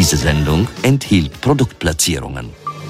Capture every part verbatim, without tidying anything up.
Diese Sendung enthielt Produktplatzierungen.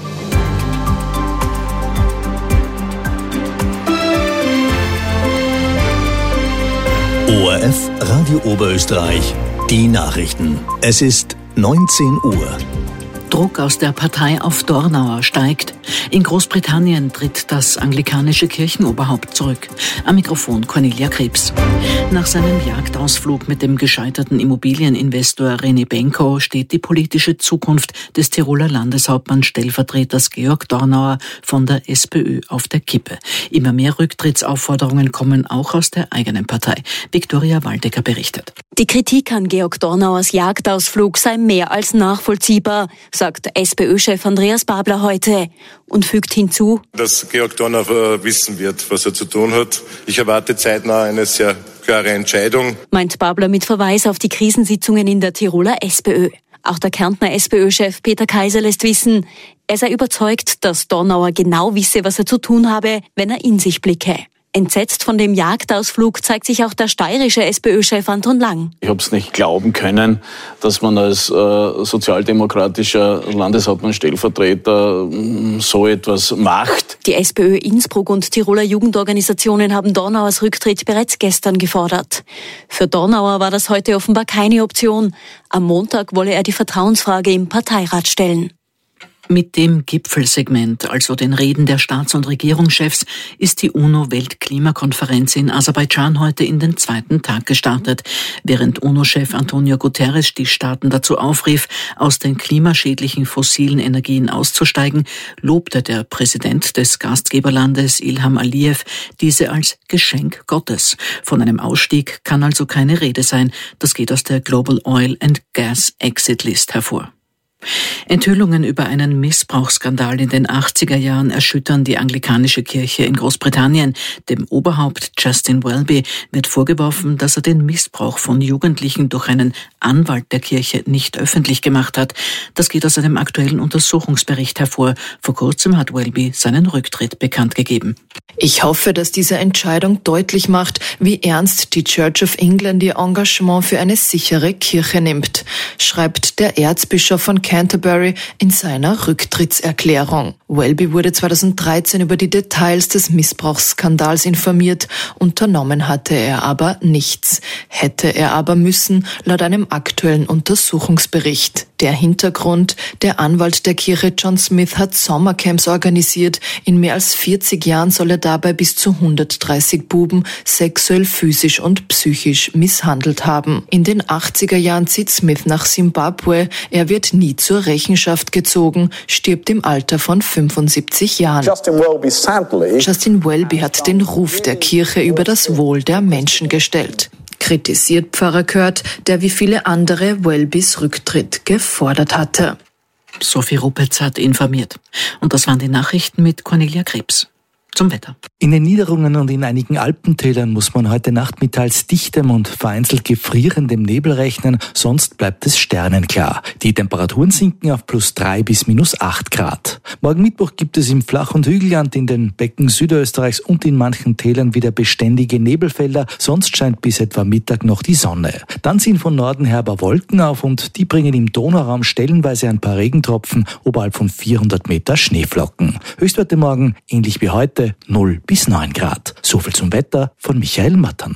O R F Radio Oberösterreich, die Nachrichten. Es ist neunzehn Uhr. Druck aus der Partei auf Dornauer steigt. In Großbritannien tritt das anglikanische Kirchenoberhaupt zurück. Am Mikrofon Cornelia Krebs. Nach seinem Jagdausflug mit dem gescheiterten Immobilieninvestor René Benko steht die politische Zukunft des Tiroler Landeshauptmann-Stellvertreters Georg Dornauer von der SPÖ auf der Kippe. Immer mehr Rücktrittsaufforderungen kommen auch aus der eigenen Partei. Viktoria Waldecker berichtet. Die Kritik an Georg Dornauers Jagdausflug sei mehr als nachvollziehbar, sagt SPÖ-Chef Andreas Babler heute und fügt hinzu, dass Georg Dornauer wissen wird, was er zu tun hat. Ich erwarte zeitnah eine sehr klare Entscheidung. Meint Babler mit Verweis auf die Krisensitzungen in der Tiroler SPÖ. Auch der Kärntner SPÖ-Chef Peter Kaiser lässt wissen, er sei überzeugt, dass Dornauer genau wisse, was er zu tun habe, wenn er in sich blicke. Entsetzt von dem Jagdausflug zeigt sich auch der steirische SPÖ-Chef Anton Lang. Ich habe es nicht glauben können, dass man als äh, sozialdemokratischer Landeshauptmann-Stellvertreter äh, so etwas macht. Die SPÖ Innsbruck und Tiroler Jugendorganisationen haben Dornauers Rücktritt bereits gestern gefordert. Für Dornauer war das heute offenbar keine Option. Am Montag wolle er die Vertrauensfrage im Parteirat stellen. Mit dem Gipfelsegment, also den Reden der Staats- und Regierungschefs, ist die UNO-Weltklimakonferenz in Aserbaidschan heute in den zweiten Tag gestartet. Während UNO-Chef Antonio Guterres die Staaten dazu aufrief, aus den klimaschädlichen fossilen Energien auszusteigen, lobte der Präsident des Gastgeberlandes Ilham Aliyev diese als Geschenk Gottes. Von einem Ausstieg kann also keine Rede sein. Das geht aus der Global Oil and Gas Exit List hervor. Enthüllungen über einen Missbrauchsskandal in den achtziger Jahren erschüttern die anglikanische Kirche in Großbritannien. Dem Oberhaupt Justin Welby wird vorgeworfen, dass er den Missbrauch von Jugendlichen durch einen Anwalt der Kirche nicht öffentlich gemacht hat. Das geht aus einem aktuellen Untersuchungsbericht hervor. Vor kurzem hat Welby seinen Rücktritt bekannt gegeben. Ich hoffe, dass diese Entscheidung deutlich macht, wie ernst die Church of England ihr Engagement für eine sichere Kirche nimmt, schreibt der Erzbischof von Canterbury in seiner Rücktrittserklärung. Welby wurde zweitausenddreizehn über die Details des Missbrauchsskandals informiert, unternommen hatte er aber nichts. Hätte er aber müssen, laut einem aktuellen Untersuchungsbericht. Der Hintergrund: Der Anwalt der Kirche John Smith hat Sommercamps organisiert. In mehr als vierzig Jahren soll er dabei bis zu hundertdreißig Buben sexuell, physisch und psychisch misshandelt haben. In den achtziger Jahren zieht Smith nach Simbabwe. Er wird nie zur Rechenschaft gezogen, stirbt im Alter von fünfundsiebzig Jahren. Justin Welby, sadly, Justin Welby hat den Ruf der Kirche über das Wohl der Menschen gestellt. Kritisiert Pfarrer Kurt, der wie viele andere Welbys Rücktritt gefordert hatte. Sophie Ruppetz hat informiert. Und das waren die Nachrichten mit Cornelia Krebs. Zum Wetter. In den Niederungen und in einigen Alpentälern muss man heute Nacht mit teils dichtem und vereinzelt gefrierendem Nebel rechnen, sonst bleibt es sternenklar. Die Temperaturen sinken auf plus drei bis minus acht Grad. Morgen Mittwoch gibt es im Flach- und Hügelland, in den Becken Südösterreichs und in manchen Tälern wieder beständige Nebelfelder, sonst scheint bis etwa Mittag noch die Sonne. Dann ziehen von Norden her aber Wolken auf und die bringen im Donauraum stellenweise ein paar Regentropfen, oberhalb von vierhundert Meter Schneeflocken. Höchstwerte morgen, ähnlich wie heute, null bis neun Grad. So viel zum Wetter von Michael Mattern.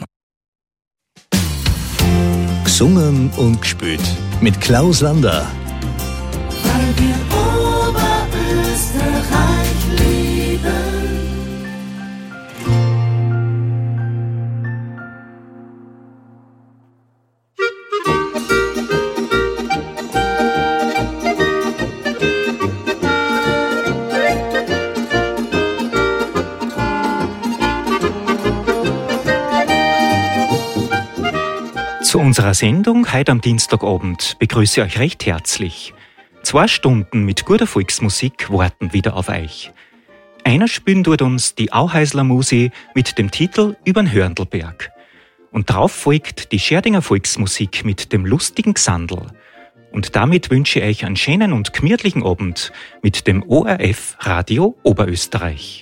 Gesungen und gespielt mit Klaus Lander. Weil wir Oberösterreich lieben. Zu unserer Sendung heute am Dienstagabend begrüße ich euch recht herzlich. Zwei Stunden mit guter Volksmusik warten wieder auf euch. Einer spielen tut uns die Auheisler Musi mit dem Titel Übern Hörndelberg. Und drauf folgt die Scherdinger Volksmusik mit dem lustigen Gsandl. Und damit wünsche ich euch einen schönen und gemütlichen Abend mit dem O R F Radio Oberösterreich.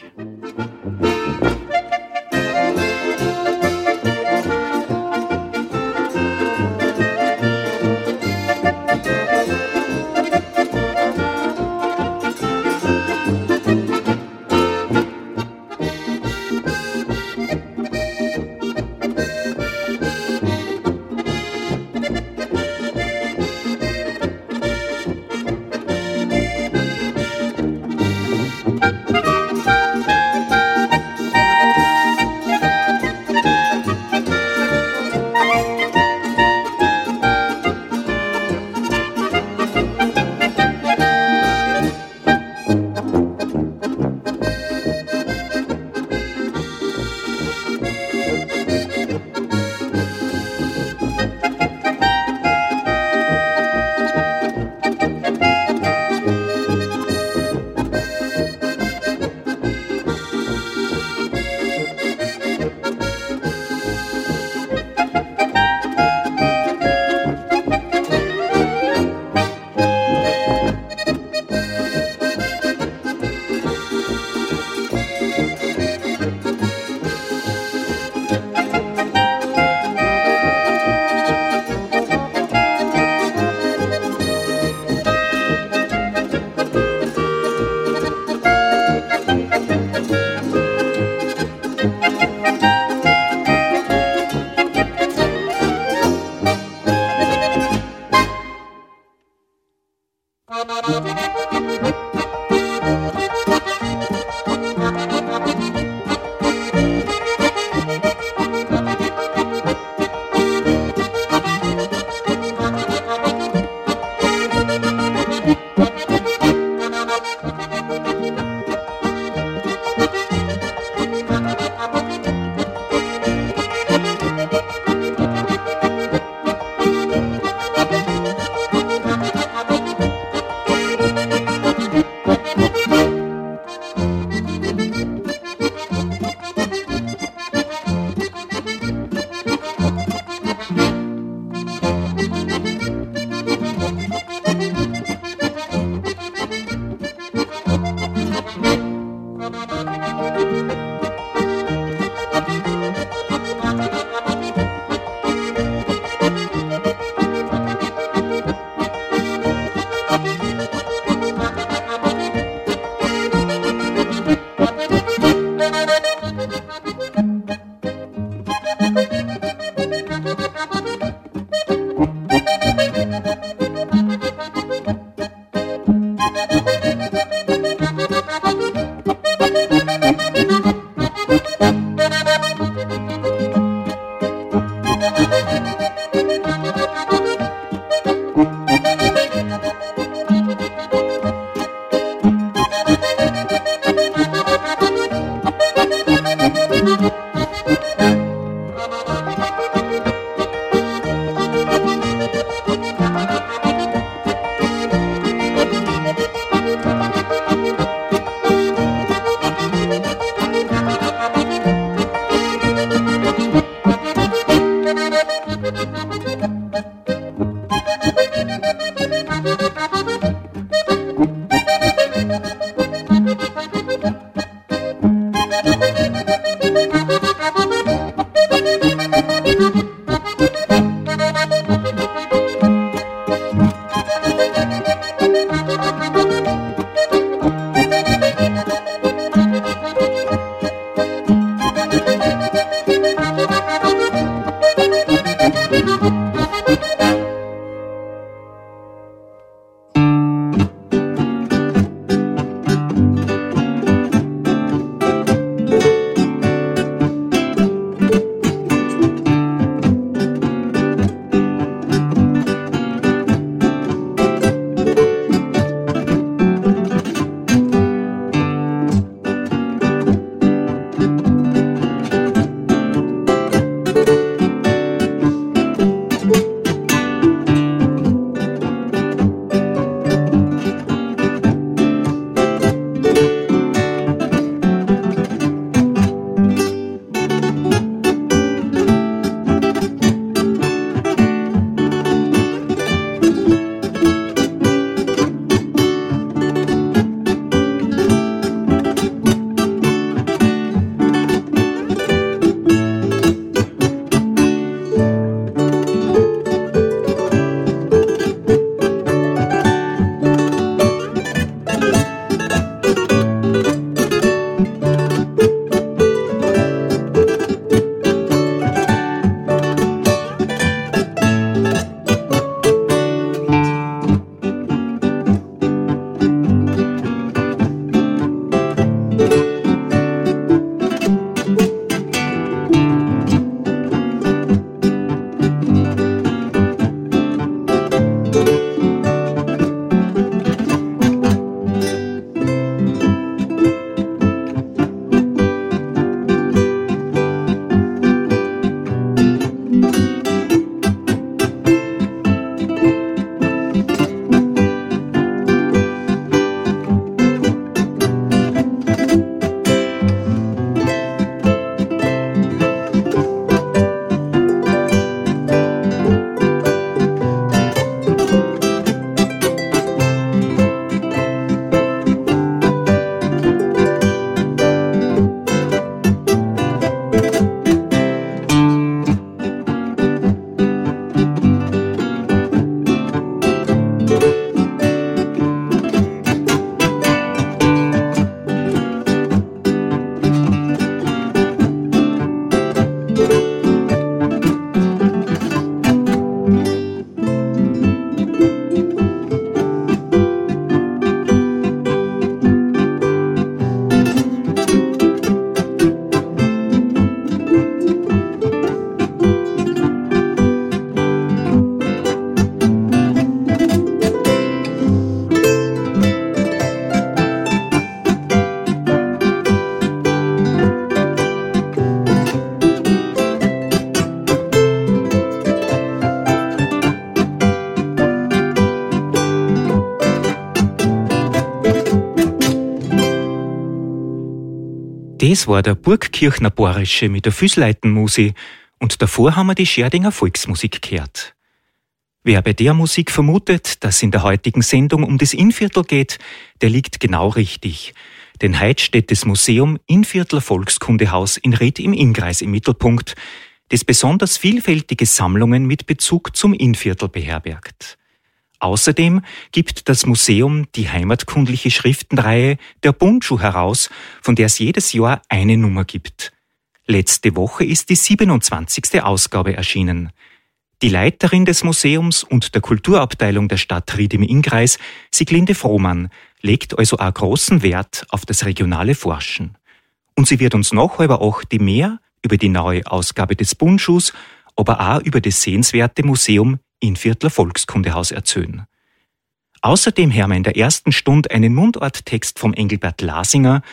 Das war der Burgkirchner Borische mit der Füßleitenmusik und davor haben wir die Scherdinger Volksmusik gehört. Wer bei der Musik vermutet, dass es in der heutigen Sendung um das Innviertel geht, der liegt genau richtig. Denn heute steht das Museum Innviertler Volkskundehaus in Ried im Innkreis im Mittelpunkt, das besonders vielfältige Sammlungen mit Bezug zum Innviertel beherbergt. Außerdem gibt das Museum die heimatkundliche Schriftenreihe Der Bundschuh heraus, von der es jedes Jahr eine Nummer gibt. Letzte Woche ist die siebenundzwanzigste Ausgabe erschienen. Die Leiterin des Museums und der Kulturabteilung der Stadt Ried im Innkreis, Sieglinde Frohmann, legt also auch großen Wert auf das regionale Forschen. Und sie wird uns nach halber acht die mehr über die neue Ausgabe des Bundschuhs, aber auch über das sehenswerte Museum Innviertler Volkskundehaus erzählen. Außerdem hören wir in der ersten Stunde einen Mundarttext vom Engelbert Lasinger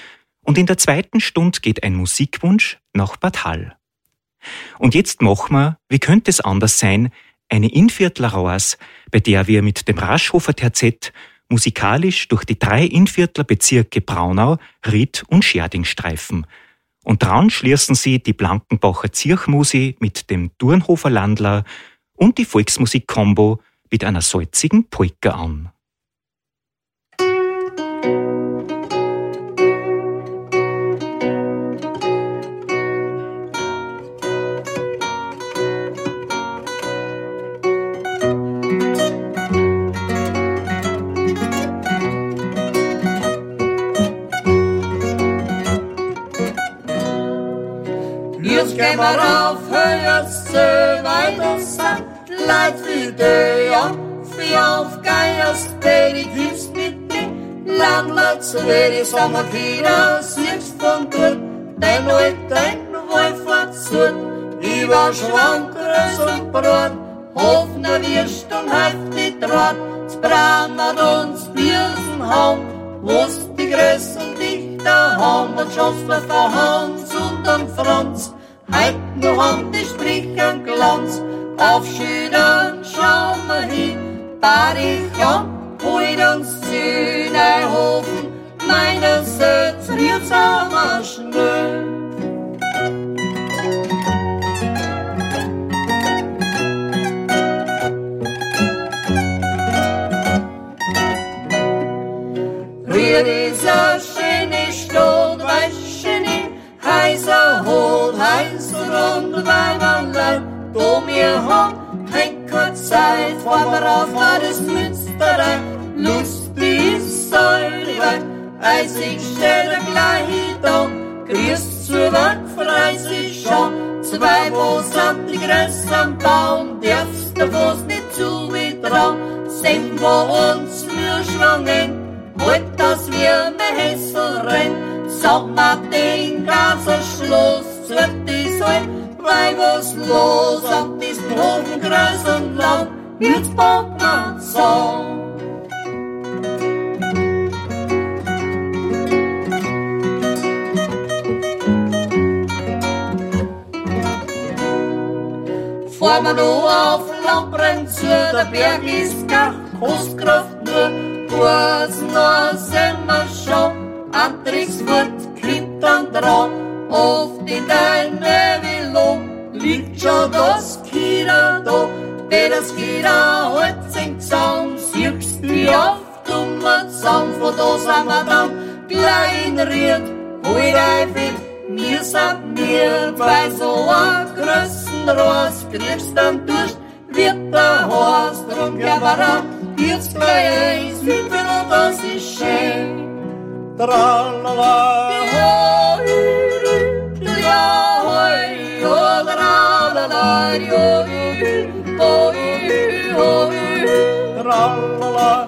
Und in der zweiten Stunde geht ein Musikwunsch nach Bad Hall. Und jetzt machen wir, wie könnte es anders sein, eine Innviertler Reise, bei der wir mit dem Raschhofer Terzett musikalisch durch die drei Innviertler Bezirke Braunau, Ried und Scherding streifen. Und dran schließen sie die Blankenbacher Zirchmusi mit dem Durnhofer Landler und die Volksmusik-Kombo mit einer salzigen Polka an. Jetzt gehen wir auf, hörst du weiter, sagt Leid für die, ja, für auf Geiers, Baby, hilfst mit dem Landler zu werden, Sommerkinder, siehst von dort, dein alten Wolf verzut, über Schwankres und Brot, Hofner wirst und halft die Draht, es brannert uns Birsen haben, wo's die größten Dichter haben, und Schossler von Hans und am Franz, heut noch haben die Sprichern Glanz, auf Schülern schauen wir hin, Barichon, holt uns zu Neuhofen, meine Sötz rührt's aber schnell. Rühr dieser schöne Stadt, weißt du nicht, heißer Hol, heißer und Weiberlein, wo wir haben, kein kurz Zeit, fahren wir auf das Münsterei, lustig ist Säurewein, als ich stelle gleich da, grüßt zur Wand, frei sich schon, zwei, wo sind die Gräser am Baum, darfst du was nicht zugetrauen, sehen wir uns nur schwangen, halt, dass wir ne Hessel rennen, sag mal den ganzen Schluss, wird die Säule, weil was los auf diesen Hofen groß und lang, jetzt baut man so. Fahren wir noch auf Lampren zu, der Berg ist gar Kostkraft nur, kurz noch sind wir schon, Antriebswort kriegt dann dran, oft in deine Velo liegt schon das Kira da, wer das Kira halt sich zusammen, siehst du auf dummer Zaun, von da sind wir dann gleich in Ried, hol einfach, wir sind mir, bei so einem größten Ross, kriegst dann durch, wird der Horst, drum gehen wir ran, jetzt gleich eins, wie viel und das ist schön. Tralala, ja, ja, ja, tralala, ja, tralala,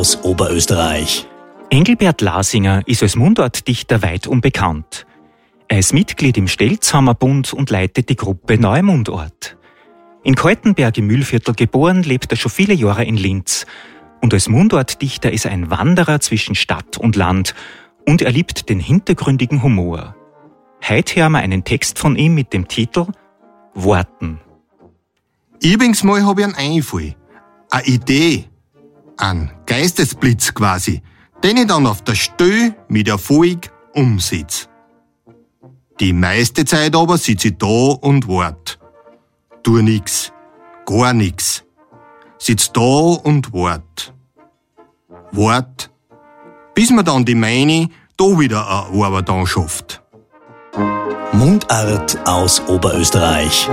aus Oberösterreich. Engelbert Lasinger ist als Mundartdichter weit unbekannt. Er ist Mitglied im Stelzhammer-Bund und leitet die Gruppe Neue Mundart. In Kaltenberg im Mühlviertel geboren, lebt er schon viele Jahre in Linz. Und als Mundartdichter ist er ein Wanderer zwischen Stadt und Land und er liebt den hintergründigen Humor. Heute hören wir einen Text von ihm mit dem Titel Worten. Übrigens mal hab ich einen Einfall, eine Idee, einen Geistesblitz quasi, den ich dann auf der Stelle mit Erfolg umsetze. Die meiste Zeit aber sitz ich da und wart. Tu nix, gar nix. Sitz da und wart. Wart, bis mir dann die meine da wieder eine Arbeit anschafft. Mundart aus Oberösterreich.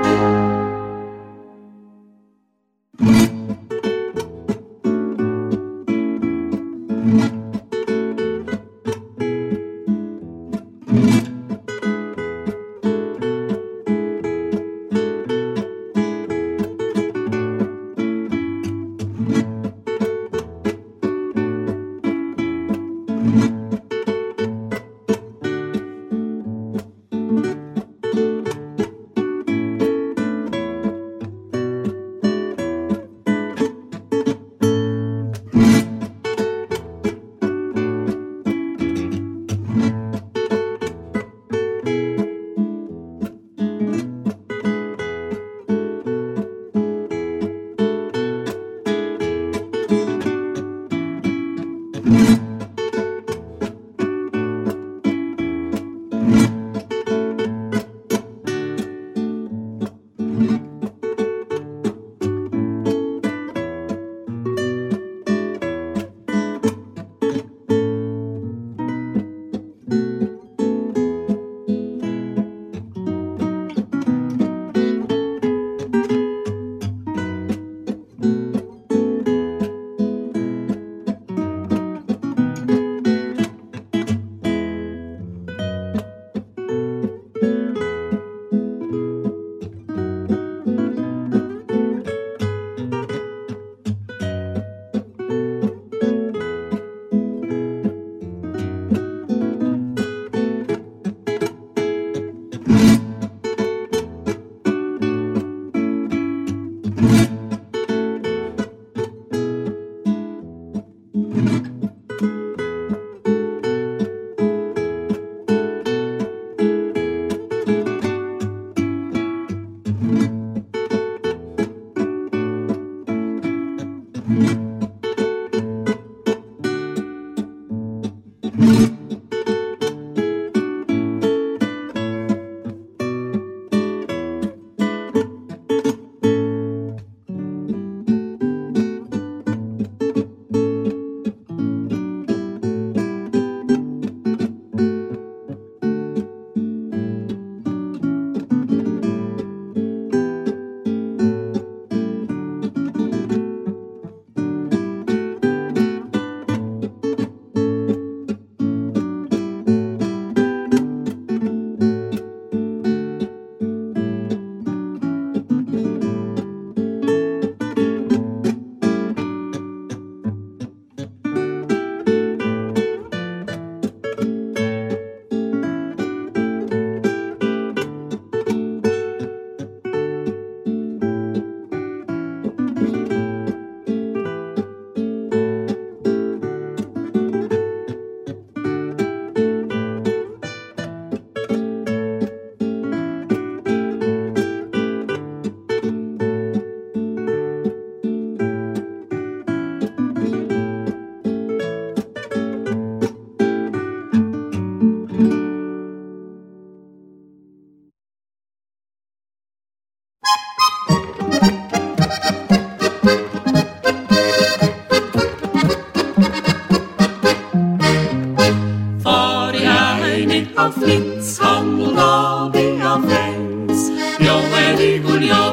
auf Linz, Handel, Abi, auf Lenz. Ja, Willi, Gulli, ja,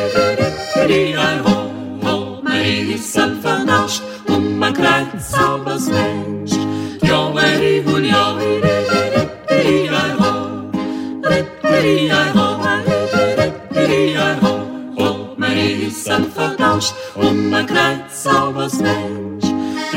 Willi, ein Ho, Ho, man ist ein vernascht und man kreuz aber es Mensch. Ja, Willi, Gulli, ja, Willi, ein Ho, Willi, ein Ho, Willi, ein Ho, Ho, man ist ein vernascht und man kreuz aber es Mensch.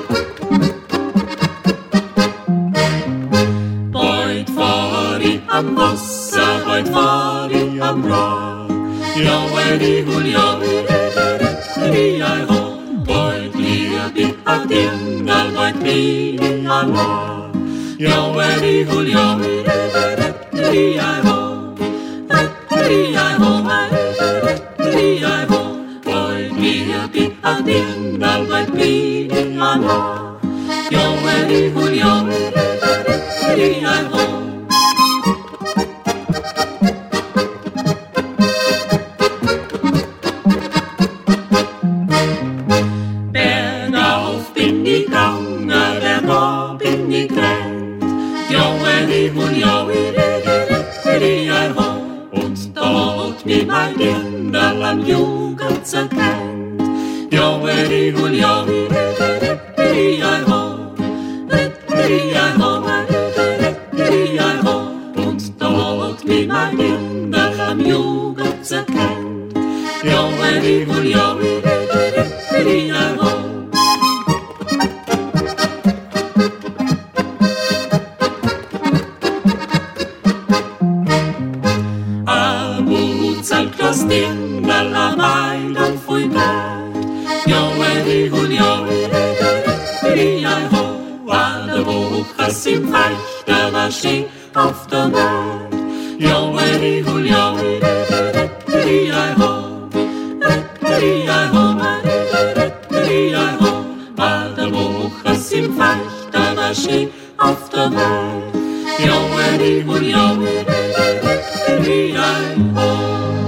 Bald fahr ich am Wasser, bald fahr ich am Rohr. Ja, weil ich hol, ja, wie ich ho. Bald lieb ich a Dirndl, bald bin ich allein. Ja, weil ich hol, ja, wie ich ho. Wie ich ho, wie ich ho. Bald lieb ich a Dirndl, bald bin ich allein. Ja, weil ich hol, ja, wie ich ho. Bergauf bin ich gegangen, bergab bin ich gerannt. Ja, wenn ich hol, ja, wie ich ho. Und da hat mich mein Dirndl am Jugend zerkennt. Ja, wenn ich hol, ja, wie ich ho. Wie ich ho, wie ich ho. Und da hat mich mein Dirndl am Jugend zerkennt. Ja, wenn ich hol, ja, wie ich ho. Das Dirndl am Eiland voll Geld. Ja, wenn ich hol, ja, wie ich ho. An der Woche sind Feichter, war schön auf der Welt. Ja, wenn ich hol, ja, wie ich ho. Wie ich ho, wie ich ho. An der Woche sind Feichter, war schön auf der Welt. Ja, wenn ich hol, ja, wie ich ho.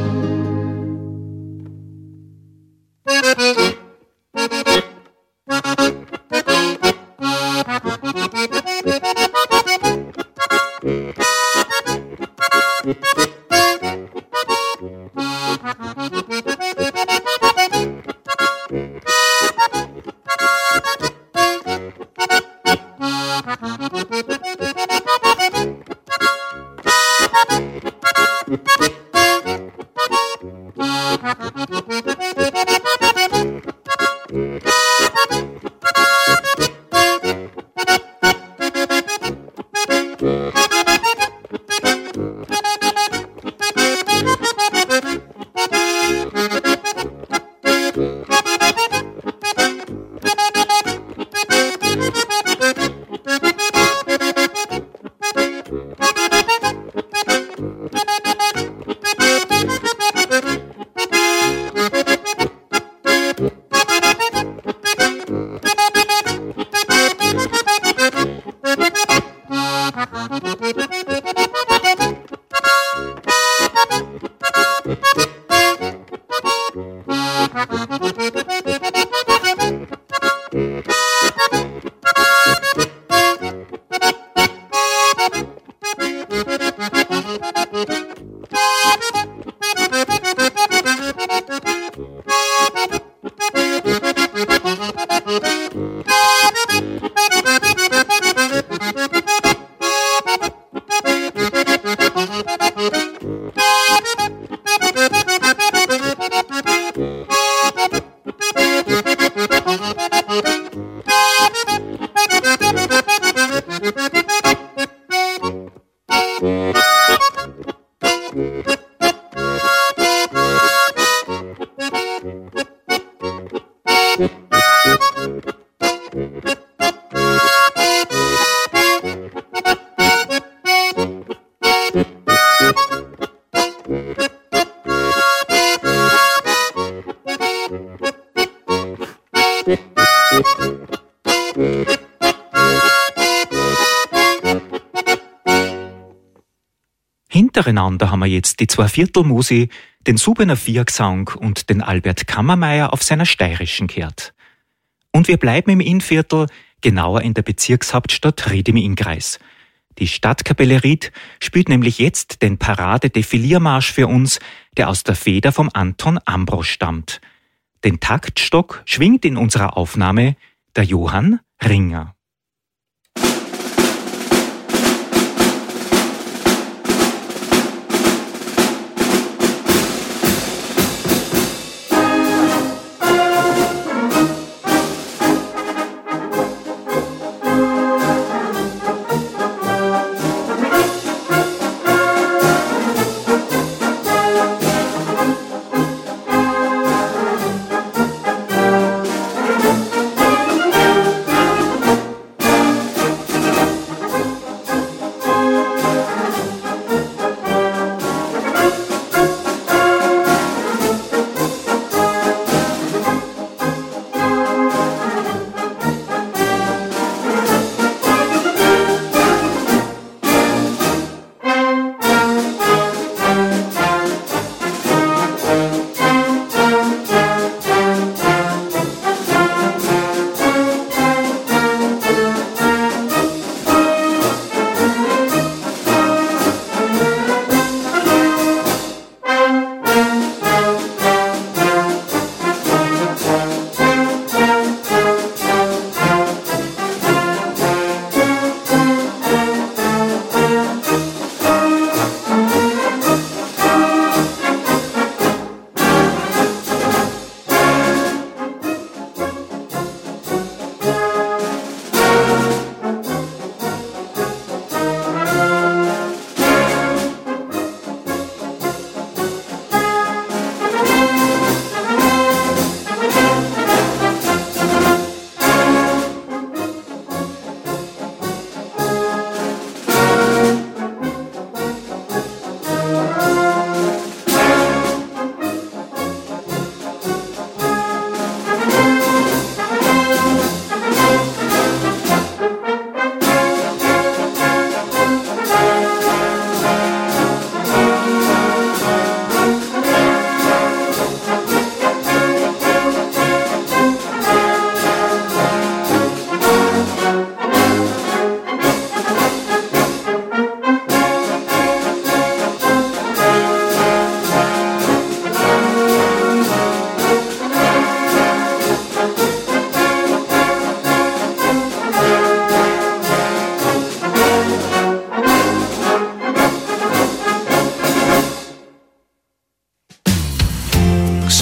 Hintereinander haben wir jetzt die zwei Viertelmusi, den Subener Viergesang und den Albert Kammermeier auf seiner steirischen gehört. Und wir bleiben im Innviertel, genauer in der Bezirkshauptstadt Ried im Innkreis. Die Stadtkapelle Ried spielt nämlich jetzt den Parade-Defiliermarsch für uns, der aus der Feder vom Anton Ambros stammt. Den Taktstock schwingt in unserer Aufnahme der Johann Ringer.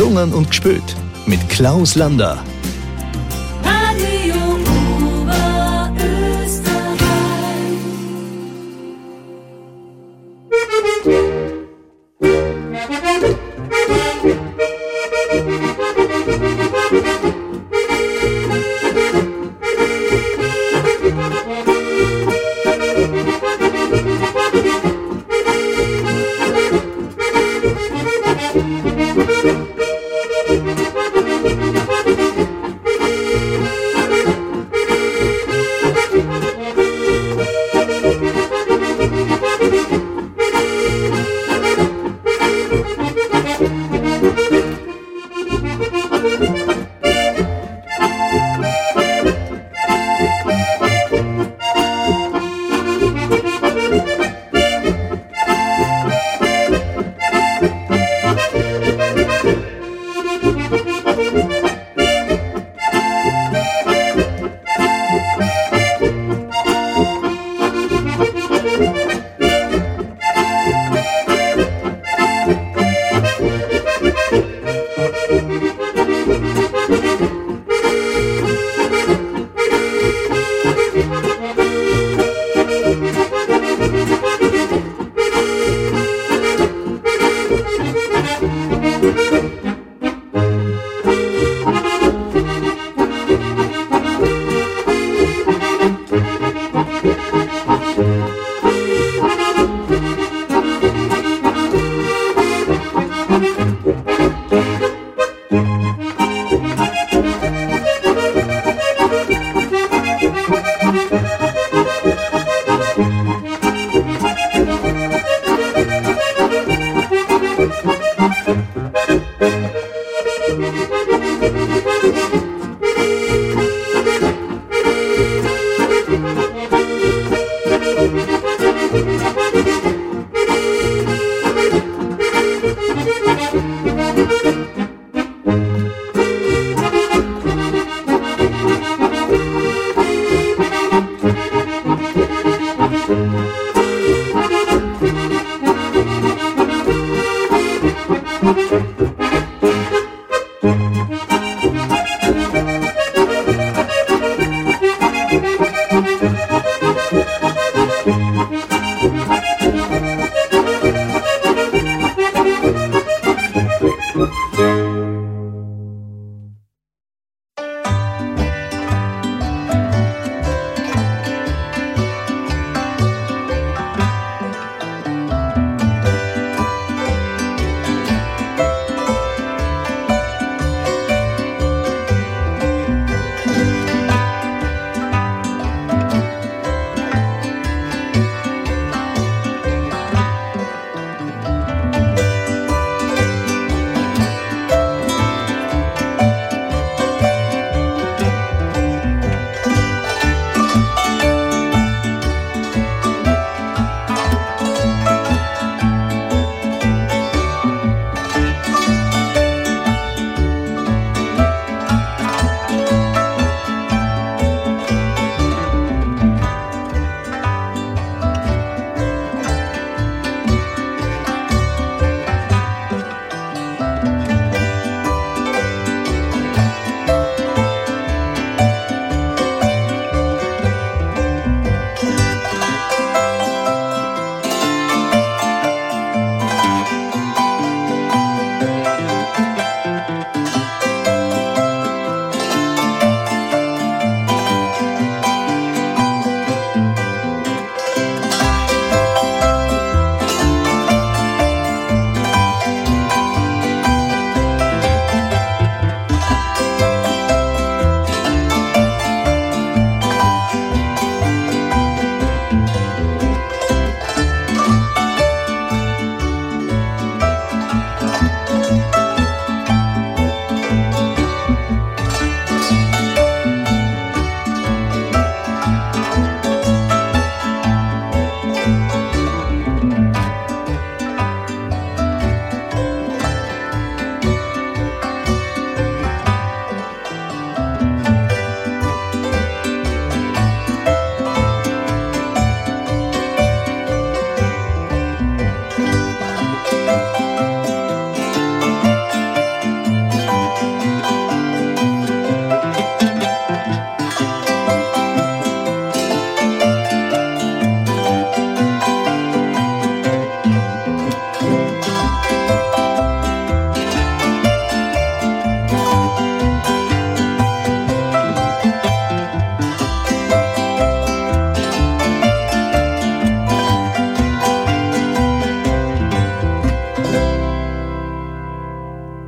gesungen und gespielt mit Klaus Lander. Radio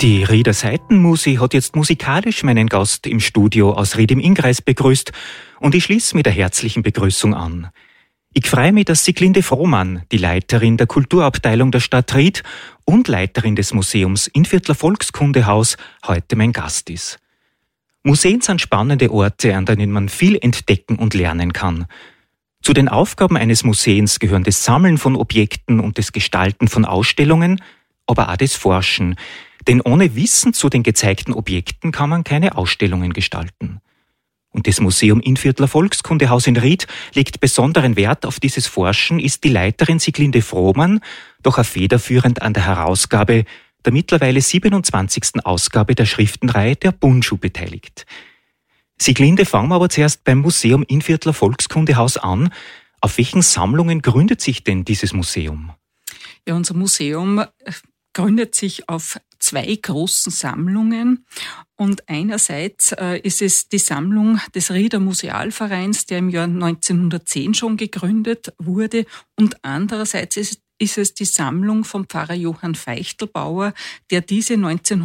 Die Rieder Seitenmusi hat jetzt musikalisch meinen Gast im Studio aus Ried im Innkreis begrüßt und ich schließe mit der herzlichen Begrüßung an. Ich freue mich, dass Sieglinde Frohmann, die Leiterin der Kulturabteilung der Stadt Ried und Leiterin des Museums Innviertler Volkskundehaus, heute mein Gast ist. Museen sind spannende Orte, an denen man viel entdecken und lernen kann. Zu den Aufgaben eines Museums gehören das Sammeln von Objekten und das Gestalten von Ausstellungen, aber auch das Forschen. Denn ohne Wissen zu den gezeigten Objekten kann man keine Ausstellungen gestalten. Und das Museum Innviertler Volkskundehaus in Ried legt besonderen Wert auf dieses Forschen, ist die Leiterin Sieglinde Frohmann doch auch federführend an der Herausgabe der mittlerweile siebenundzwanzigsten Ausgabe der Schriftenreihe der Bundschuh beteiligt. Sieglinde, fangen wir aber zuerst beim Museum Innviertler Volkskundehaus an. Auf welchen Sammlungen gründet sich denn dieses Museum? Ja, unser Museum gründet sich auf zwei großen Sammlungen. Und einerseits äh, ist es die Sammlung des Rieder Musealvereins, der im Jahr neunzehnhundertzehn schon gegründet wurde. Und andererseits ist, ist es die Sammlung vom Pfarrer Johann Feichtelbauer, der diese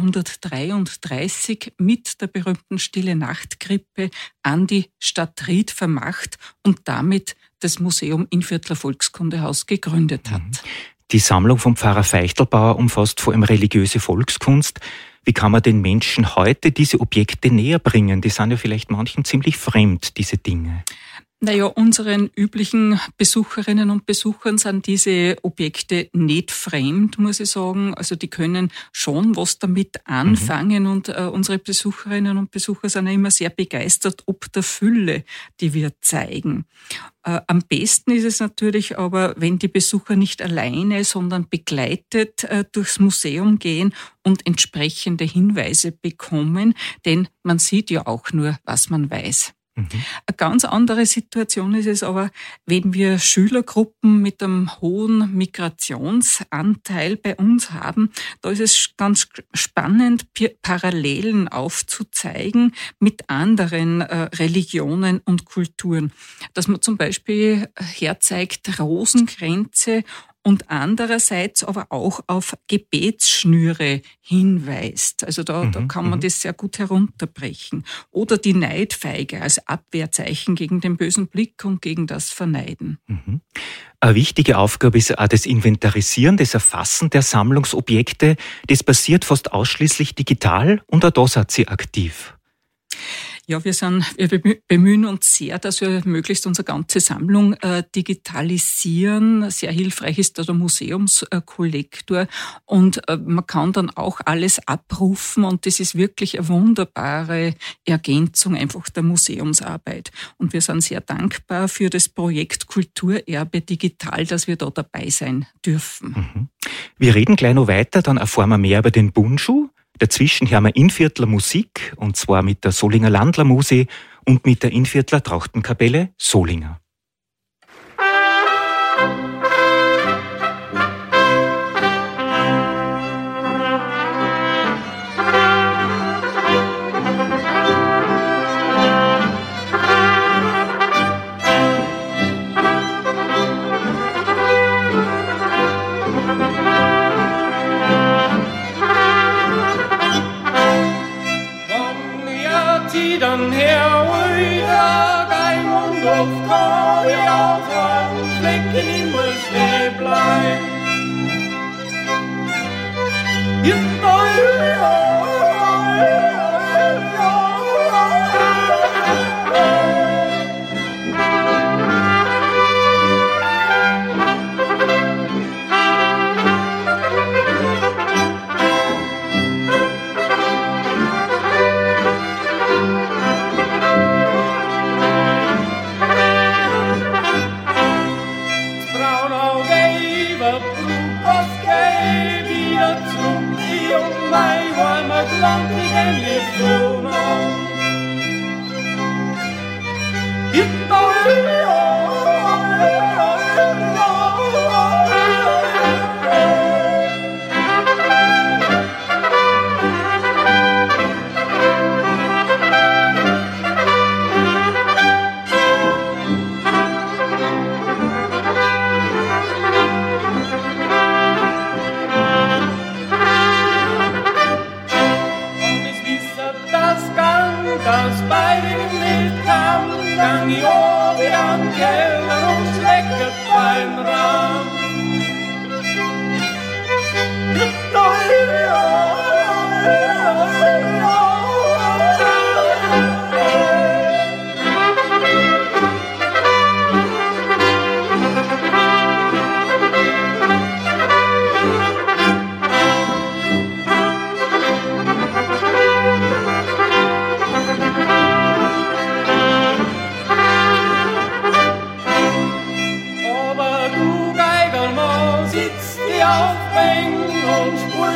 neunzehnhundertdreiunddreißig mit der berühmten Stille-Nacht-Krippe an die Stadt Ried vermacht und damit das Museum Innviertler Volkskundehaus gegründet hat. Die Sammlung vom Pfarrer Feichtelbauer umfasst vor allem religiöse Volkskunst. Wie kann man den Menschen heute diese Objekte näher bringen? Die sind ja vielleicht manchen ziemlich fremd, diese Dinge. Naja, unseren üblichen Besucherinnen und Besuchern sind diese Objekte nicht fremd, muss ich sagen. Also die können schon was damit anfangen mhm. und äh, unsere Besucherinnen und Besucher sind ja immer sehr begeistert ob der Fülle, die wir zeigen. Äh, am besten ist es natürlich aber, wenn die Besucher nicht alleine, sondern begleitet äh, durchs Museum gehen und entsprechende Hinweise bekommen, denn man sieht ja auch nur, was man weiß. Eine ganz andere Situation ist es aber, wenn wir Schülergruppen mit einem hohen Migrationsanteil bei uns haben. Da ist es ganz spannend, Parallelen aufzuzeigen mit anderen äh, Religionen und Kulturen. Dass man zum Beispiel herzeigt Rosenkränze und andererseits aber auch auf Gebetsschnüre hinweist. Also da, mhm, da kann man das sehr gut herunterbrechen. Oder die Neidfeige als Abwehrzeichen gegen den bösen Blick und gegen das Verneiden. Mhm. Eine wichtige Aufgabe ist auch das Inventarisieren, das Erfassen der Sammlungsobjekte. Das passiert fast ausschließlich digital und auch da seid ihr aktiv. Ja, wir sind, wir bemühen uns sehr, dass wir möglichst unsere ganze Sammlung äh, digitalisieren. Sehr hilfreich ist da der Museumskollektor und äh, man kann dann auch alles abrufen und das ist wirklich eine wunderbare Ergänzung einfach der Museumsarbeit. Und wir sind sehr dankbar für das Projekt Kulturerbe Digital, dass wir da dabei sein dürfen. Mhm. Wir reden gleich noch weiter, dann erfahren wir mehr über den Bundschuh. Dazwischen hören wir Innviertler Musik, und zwar mit der Solinger Landlermusi und mit der Innviertler Trauhtenkapelle Solinger. Dann her, wieder gein und auf Kari auf einen Flecken immer stehen bleiben. Land ich endlich froh noch.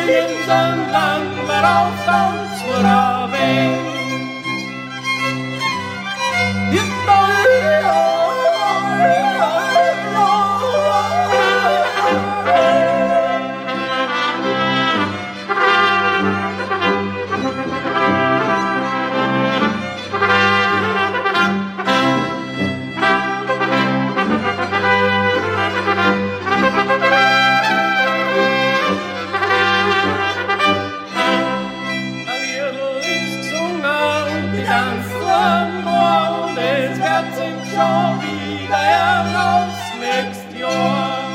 in zo'n land waar afstand voor weg. Schon wieder heraus nächstes Jahr.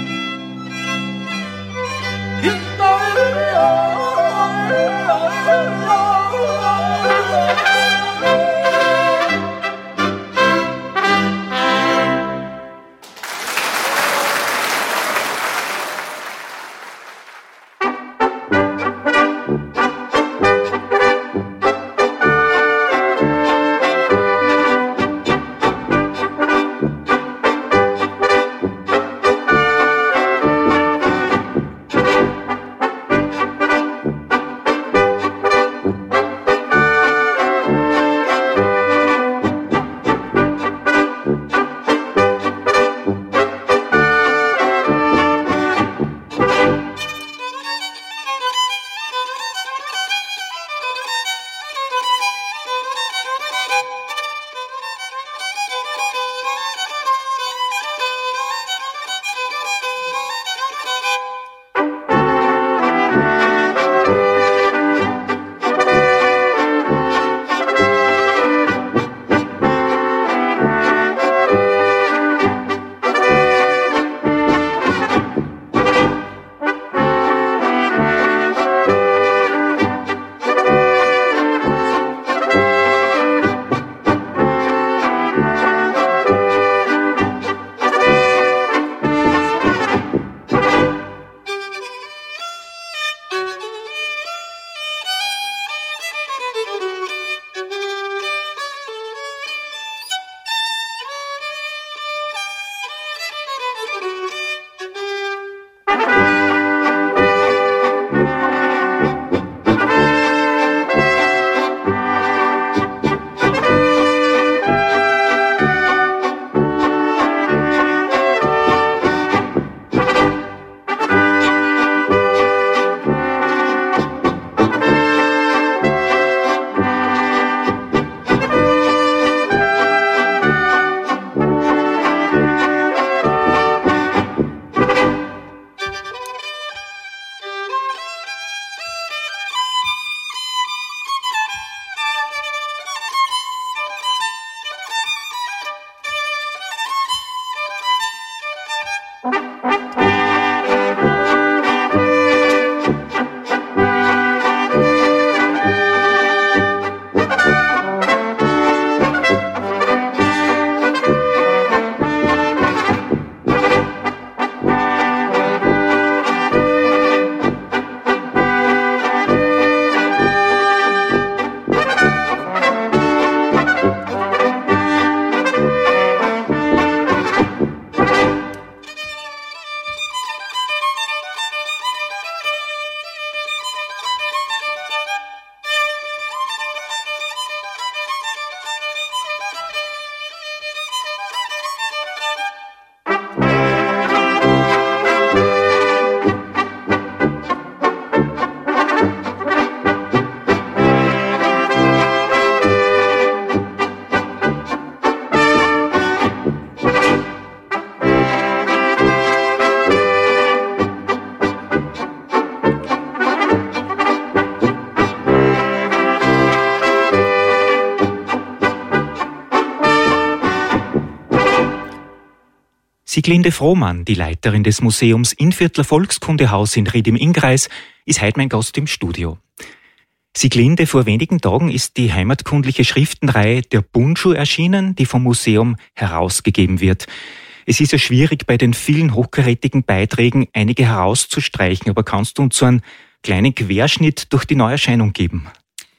Sieglinde Frohmann, die Leiterin des Museums Innviertler Volkskundehaus in Ried im Innkreis, ist heute mein Gast im Studio. Sieglinde, vor wenigen Tagen ist die heimatkundliche Schriftenreihe Der Bundschuh erschienen, die vom Museum herausgegeben wird. Es ist ja schwierig, bei den vielen hochkarätigen Beiträgen einige herauszustreichen, aber kannst du uns so einen kleinen Querschnitt durch die Neuerscheinung geben?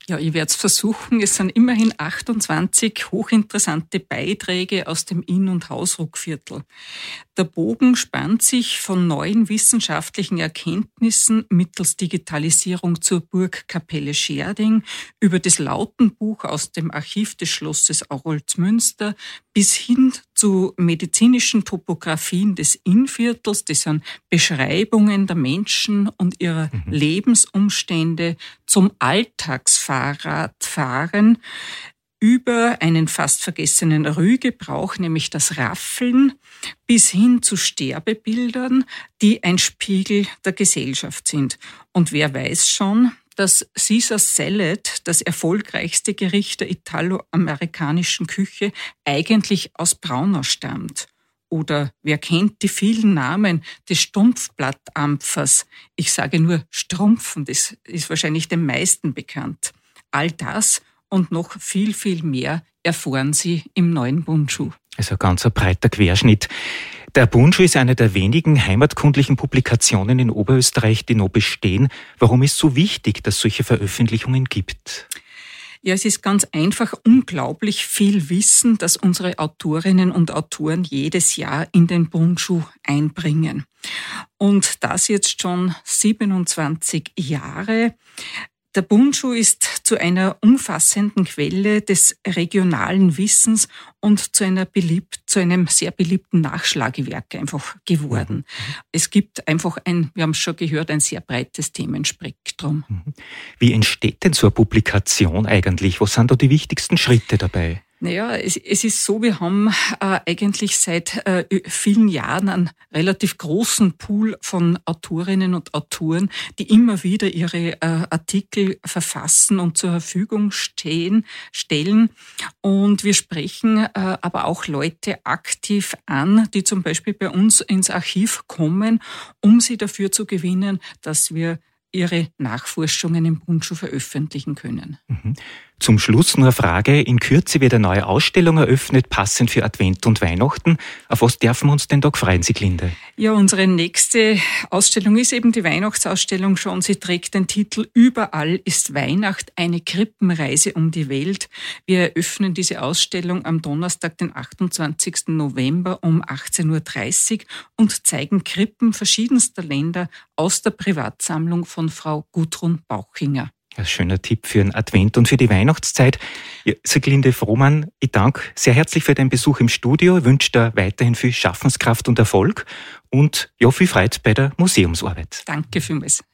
Ja, ich werde es versuchen. Es sind immerhin achtundzwanzig hochinteressante Beiträge aus dem Inn- und Hausruckviertel. Der Bogen spannt sich von neuen wissenschaftlichen Erkenntnissen mittels Digitalisierung zur Burgkapelle Scherding über das Lautenbuch aus dem Archiv des Schlosses Aroldsmünster bis hin zu medizinischen Topografien des Innviertels. Das sind Beschreibungen der Menschen und ihrer mhm. Lebensumstände zum Alltagsfahrradfahren über einen fast vergessenen Rühgebrauch, nämlich das Raffeln, bis hin zu Sterbebildern, die ein Spiegel der Gesellschaft sind. Und wer weiß schon, dass Caesar Salad, das erfolgreichste Gericht der italoamerikanischen Küche, eigentlich aus Braunau stammt. Oder wer kennt die vielen Namen des Stumpfblattampfers? Ich sage nur Strumpfen, das ist wahrscheinlich den meisten bekannt. All das und noch viel, viel mehr erfahren Sie im neuen Bundschuh. Also ganz ein breiter Querschnitt. Der Bundschuh ist eine der wenigen heimatkundlichen Publikationen in Oberösterreich, die noch bestehen. Warum ist es so wichtig, dass es solche Veröffentlichungen gibt? Ja, es ist ganz einfach unglaublich viel Wissen, das unsere Autorinnen und Autoren jedes Jahr in den Bundschuh einbringen. Und das jetzt schon siebenundzwanzig Jahre. Der Bundschuh ist zu einer umfassenden Quelle des regionalen Wissens und zu einer beliebt, zu einem sehr beliebten Nachschlagewerk einfach geworden. Es gibt einfach ein, wir haben es schon gehört, ein sehr breites Themenspektrum. Wie entsteht denn so eine Publikation eigentlich? Was sind da die wichtigsten Schritte dabei? Naja, es, es ist so, wir haben äh, eigentlich seit äh, vielen Jahren einen relativ großen Pool von Autorinnen und Autoren, die immer wieder ihre äh, Artikel verfassen und zur Verfügung stehen, stellen. Und wir sprechen äh, aber auch Leute aktiv an, die zum Beispiel bei uns ins Archiv kommen, um sie dafür zu gewinnen, dass wir ihre Nachforschungen im Bundschuh veröffentlichen können. Mhm. Zum Schluss nur eine Frage. In Kürze wird eine neue Ausstellung eröffnet, passend für Advent und Weihnachten. Auf was dürfen wir uns denn da freuen, Sieglinde? Ja, unsere nächste Ausstellung ist eben die Weihnachtsausstellung schon. Sie trägt den Titel Überall ist Weihnacht, eine Krippenreise um die Welt. Wir eröffnen diese Ausstellung am Donnerstag, den achtundzwanzigsten November um achtzehn Uhr dreißig und zeigen Krippen verschiedenster Länder aus der Privatsammlung von Frau Gudrun Bauchinger. Ein schöner Tipp für den Advent und für die Weihnachtszeit. Ja, Sieglinde Frohmann, ich danke sehr herzlich für deinen Besuch im Studio. Ich wünsche dir weiterhin viel Schaffenskraft und Erfolg und ja, viel Freude bei der Museumsarbeit. Danke vielmals.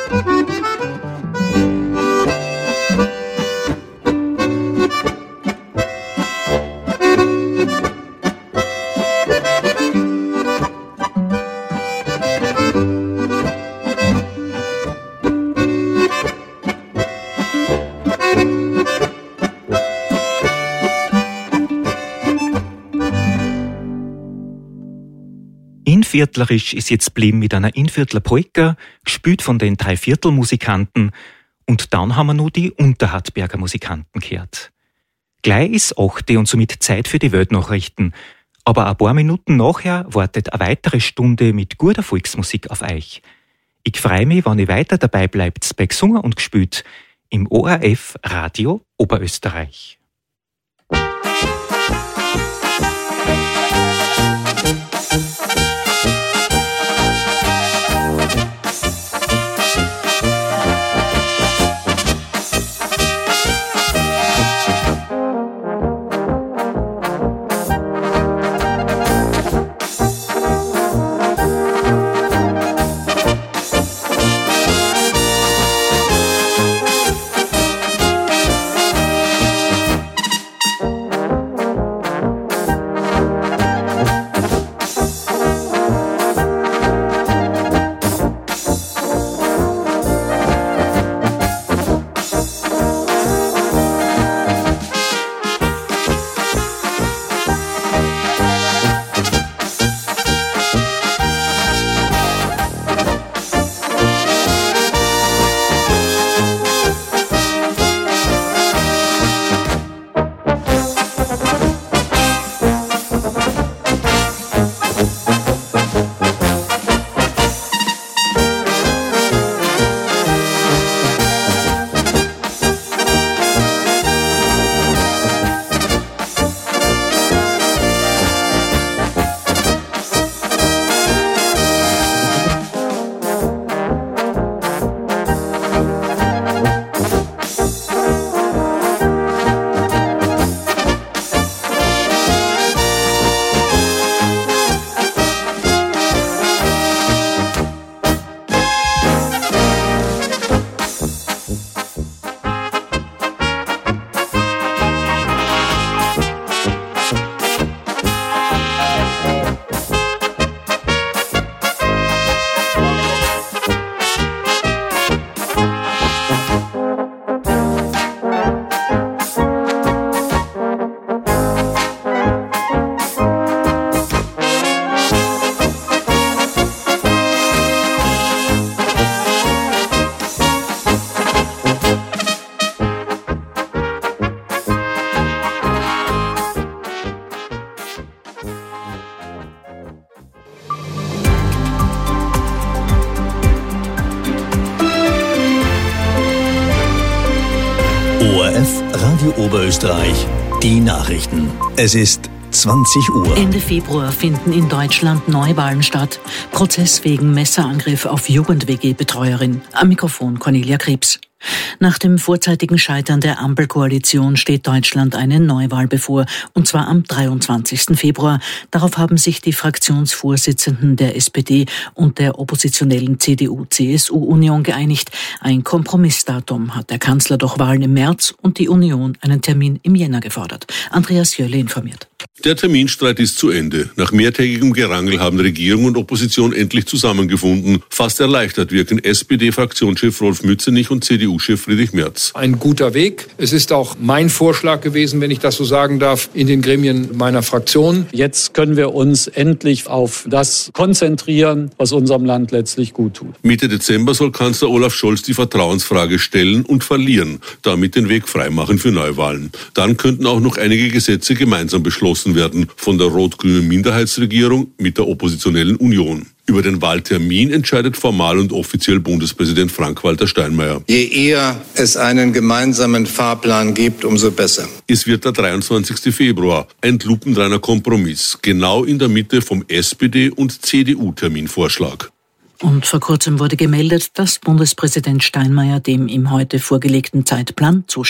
Inviertlerisch ist jetzt blieben mit einer Inviertler Polka, gespielt von den Dreiviertelmusikanten, und dann haben wir noch die Unterhartberger Musikanten gehört. Gleich ist achte und somit Zeit für die Weltnachrichten, aber ein paar Minuten nachher wartet eine weitere Stunde mit guter Volksmusik auf euch. Ich freue mich, wenn ihr weiter dabei bleibt bei Gesungen und gespielt im O R F Radio Oberösterreich. O R F Radio Oberösterreich, die Nachrichten. Es ist zwanzig Uhr. Ende Februar finden in Deutschland Neuwahlen statt. Prozess wegen Messerangriff auf Jugend-W G-Betreuerin. Am Mikrofon Cornelia Krebs. Nach dem vorzeitigen Scheitern der Ampelkoalition steht Deutschland eine Neuwahl bevor, und zwar am dreiundzwanzigsten Februar. Darauf haben sich die Fraktionsvorsitzenden der S P D und der oppositionellen C D U C S U-Union geeinigt. Ein Kompromissdatum hat der Kanzler durch Wahlen im März und die Union einen Termin im Jänner gefordert. Andreas Jölle informiert. Der Terminstreit ist zu Ende. Nach mehrtägigem Gerangel haben Regierung und Opposition endlich zusammengefunden. Fast erleichtert wirken S P D-Fraktionschef Rolf Mützenich und C D U-Chef Friedrich Merz. Ein guter Weg. Es ist auch mein Vorschlag gewesen, wenn ich das so sagen darf, in den Gremien meiner Fraktion. Jetzt können wir uns endlich auf das konzentrieren, was unserem Land letztlich gut tut. Mitte Dezember soll Kanzler Olaf Scholz die Vertrauensfrage stellen und verlieren, damit den Weg freimachen für Neuwahlen. Dann könnten auch noch einige Gesetze gemeinsam beschlossen werden von der rot-grünen Minderheitsregierung mit der oppositionellen Union. Über den Wahltermin entscheidet formal und offiziell Bundespräsident Frank-Walter Steinmeier. Je eher es einen gemeinsamen Fahrplan gibt, umso besser. Es wird der dreiundzwanzigsten Februar, ein lupenreiner Kompromiss, genau in der Mitte vom S P D- und C D U-Terminvorschlag. Und vor kurzem wurde gemeldet, dass Bundespräsident Steinmeier dem ihm heute vorgelegten Zeitplan zustimmt.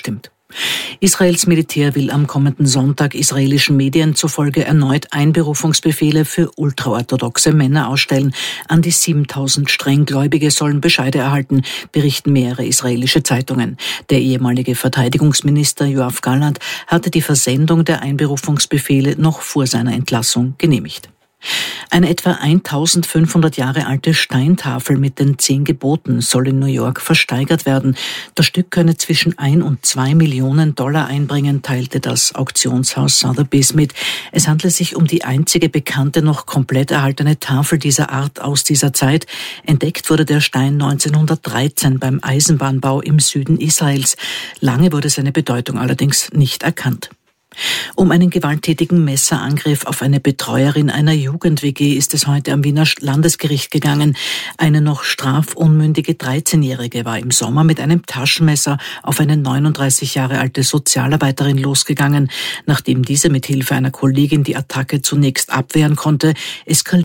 Israels Militär will am kommenden Sonntag israelischen Medien zufolge erneut Einberufungsbefehle für ultraorthodoxe Männer ausstellen. An die siebentausend Strenggläubige sollen Bescheide erhalten, berichten mehrere israelische Zeitungen. Der ehemalige Verteidigungsminister Yoav Gallant hatte die Versendung der Einberufungsbefehle noch vor seiner Entlassung genehmigt. Eine etwa eintausendfünfhundert Jahre alte Steintafel mit den zehn Geboten soll in New York versteigert werden. Das Stück könne zwischen ein und zwei Millionen Dollar einbringen, teilte das Auktionshaus Sotheby's mit. Es handle sich um die einzige bekannte noch komplett erhaltene Tafel dieser Art aus dieser Zeit. Entdeckt wurde der Stein neunzehnhundertdreizehn beim Eisenbahnbau im Süden Israels. Lange wurde seine Bedeutung allerdings nicht erkannt. Um einen gewalttätigen Messerangriff auf eine Betreuerin einer Jugend-W G ist es heute am Wiener Landesgericht gegangen. Eine noch strafunmündige dreizehnjährige war im Sommer mit einem Taschenmesser auf eine neununddreißig Jahre alte Sozialarbeiterin losgegangen. Nachdem diese mit Hilfe einer Kollegin die Attacke zunächst abwehren konnte, eskalierte